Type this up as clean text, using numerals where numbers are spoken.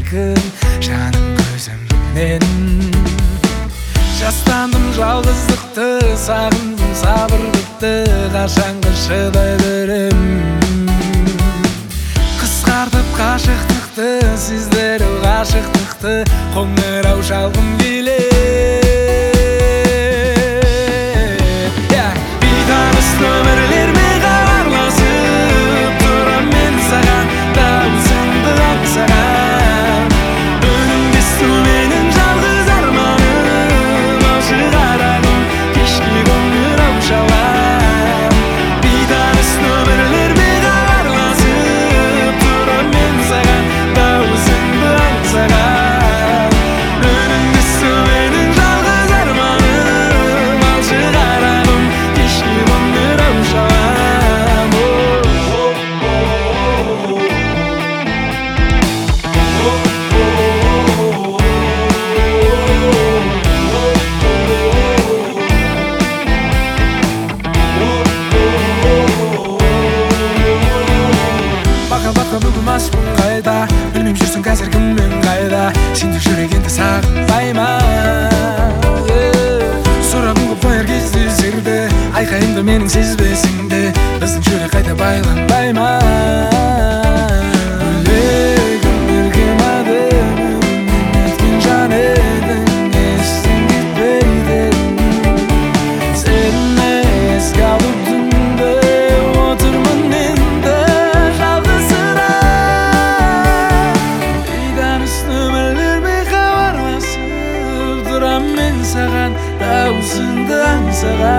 шіркін жаным көзімнен. Жастандым жалғыздықты, сағындым сабырлықты, қашанғы шыдай берем. Қысқартып қашықтықты, сездіру ғашықтықты, қоңырау шалғым келеді. Бейтаныс нөмірлерме хабарласып тұрам мен саған, дауысыңды аңсаған. Өнімдесу менің жалғыз арманым, аушы қарағым кешке қоңырау шалам. Бейтаныс нөмірлерме хабарласып тұрам мен саған, дауысыңды аңсаған. Өнімдесу менің жалғыз арманым, аушы қарағым кешке қоңырау шалам. Бақа бүгін маспын қайда, білмем жүрсің қазір кіммен қайда. Сендік жүрегенді сағынбай ма? Сұрағым көп қояр кездесерді, айқайымды менің сезбесіңді, біздің жүрек қайта байланбай ма? Бөлегім берген адымым, неткен жан едің, естен кетпейді. Сені еске алып түнде отырмын енді жалғызсырап. Бейтаныс нөмірлермен хабарласып тұрам мен саған, дауысыңды аңсаған.